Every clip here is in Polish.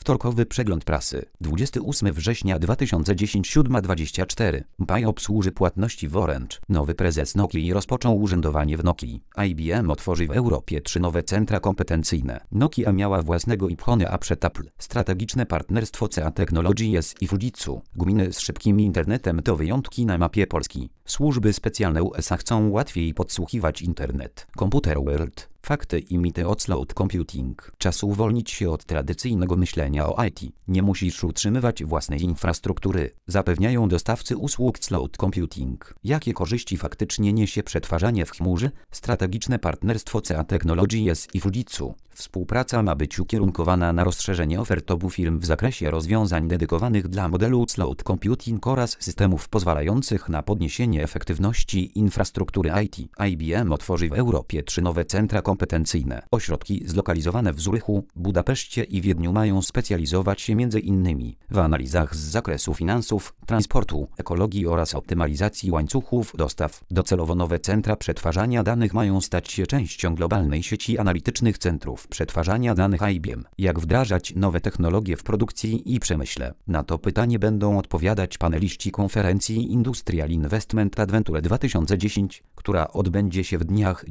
Wtorkowy przegląd prasy. 28 września 2010 7:24. Pay obsłuży płatności w Orange. Nowy prezes Nokii rozpoczął urzędowanie w Nokii. IBM otworzy w Europie 3 nowe centra kompetencyjne. Nokia miała własnego iPhone'a przed Apple. Strategiczne partnerstwo CA Technologies i Fujitsu. Gminy z szybkim internetem to wyjątki na mapie Polski. Służby specjalne USA chcą łatwiej podsłuchiwać internet. Computer World. Fakty i mity o cloud computing. Czas uwolnić się od tradycyjnego myślenia o IT. Nie musisz utrzymywać własnej infrastruktury. Zapewniają dostawcy usług cloud computing. Jakie korzyści faktycznie niesie przetwarzanie w chmurze? Strategiczne partnerstwo CA Technologies i Fujitsu. Współpraca ma być ukierunkowana na rozszerzenie ofert obu firm w zakresie rozwiązań dedykowanych dla modelu cloud computing oraz systemów pozwalających na podniesienie efektywności infrastruktury IT. IBM otworzy w Europie 3 nowe centra kompetencyjne. Ośrodki zlokalizowane w Zurychu, Budapeszcie i Wiedniu mają specjalizować się m.in. w analizach z zakresu finansów, transportu, ekologii oraz optymalizacji łańcuchów dostaw. Docelowo nowe centra przetwarzania danych mają stać się częścią globalnej sieci analitycznych centrów przetwarzania danych IBM. Jak wdrażać nowe technologie w produkcji i przemyśle? Na to pytanie będą odpowiadać paneliści konferencji Industrial Investment Adventure 2010, która odbędzie się w dniach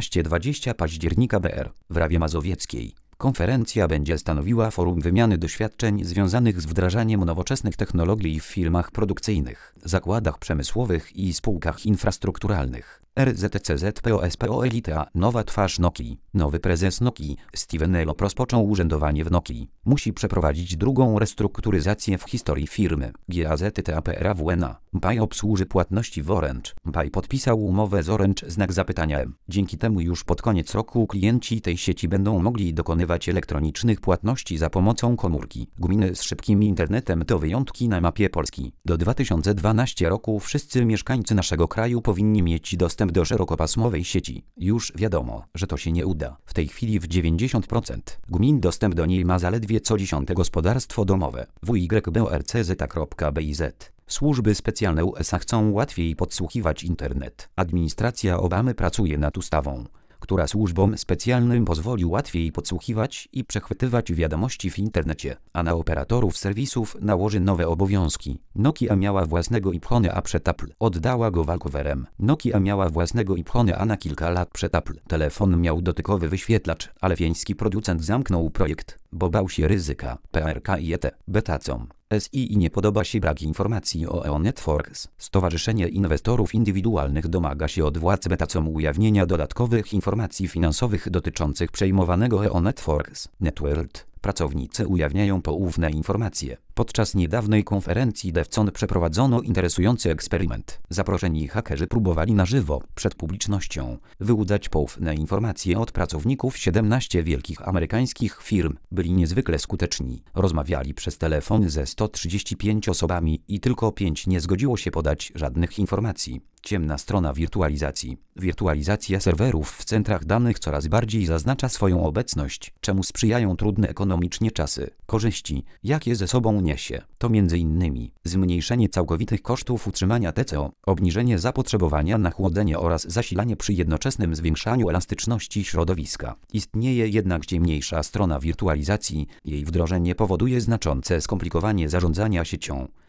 19-20 października BR w Rawie Mazowieckiej. Konferencja będzie stanowiła forum wymiany doświadczeń związanych z wdrażaniem nowoczesnych technologii w firmach produkcyjnych, zakładach przemysłowych i spółkach infrastrukturalnych. RZCZPOSPO Elita, nowa twarz Nokii. Nowy prezes Nokii, Steven Elop rozpoczął urzędowanie w Nokii. Musi przeprowadzić drugą restrukturyzację w historii firmy. GAZTAPRAWNA. Pay obsłuży płatności w Orange. Pay podpisał umowę z Orange znak zapytania M. Dzięki temu już pod koniec roku klienci tej sieci będą mogli dokonywać elektronicznych płatności za pomocą komórki. Gminy z szybkim internetem to wyjątki na mapie Polski. Do 2012 roku wszyscy mieszkańcy naszego kraju powinni mieć dostęp do szerokopasmowej sieci. Już wiadomo, że to się nie uda. W tej chwili w 90% gmin dostęp do niej ma zaledwie co 10. gospodarstwo domowe. WYBORCZ.BIZ. Służby specjalne USA chcą łatwiej podsłuchiwać internet. Administracja Obamy pracuje nad ustawą, która służbom specjalnym pozwoli łatwiej podsłuchiwać i przechwytywać wiadomości w internecie, a na operatorów serwisów nałoży nowe obowiązki. Nokia miała własnego iPhone'a przed Apple. Oddała go walkowerem. Nokia miała własnego iPhone'a na kilka lat przed Apple. Telefon miał dotykowy wyświetlacz, ale wieński producent zamknął projekt, bo bał się ryzyka. PRK i ET. Betacom. SI nie podoba się brak informacji o EO Networks. Stowarzyszenie Inwestorów Indywidualnych domaga się od władz Betacom ujawnienia dodatkowych informacji finansowych dotyczących przejmowanego EO Networks. NetWorld. Pracownicy ujawniają poufne informacje. Podczas niedawnej konferencji DevCon przeprowadzono interesujący eksperyment. Zaproszeni hakerzy próbowali na żywo, przed publicznością, wyłudzać poufne informacje od pracowników 17 wielkich amerykańskich firm. Byli niezwykle skuteczni. Rozmawiali przez telefon ze 135 osobami i tylko 5 nie zgodziło się podać żadnych informacji. Ciemna strona wirtualizacji. Wirtualizacja serwerów w centrach danych coraz bardziej zaznacza swoją obecność, czemu sprzyjają trudne ekonomicznie czasy. Korzyści, jakie ze sobą niesie, to m.in. zmniejszenie całkowitych kosztów utrzymania TCO, obniżenie zapotrzebowania na chłodzenie oraz zasilanie przy jednoczesnym zwiększaniu elastyczności środowiska. Istnieje jednak ciemniejsza strona wirtualizacji. Jej wdrożenie powoduje znaczące skomplikowanie zarządzania siecią.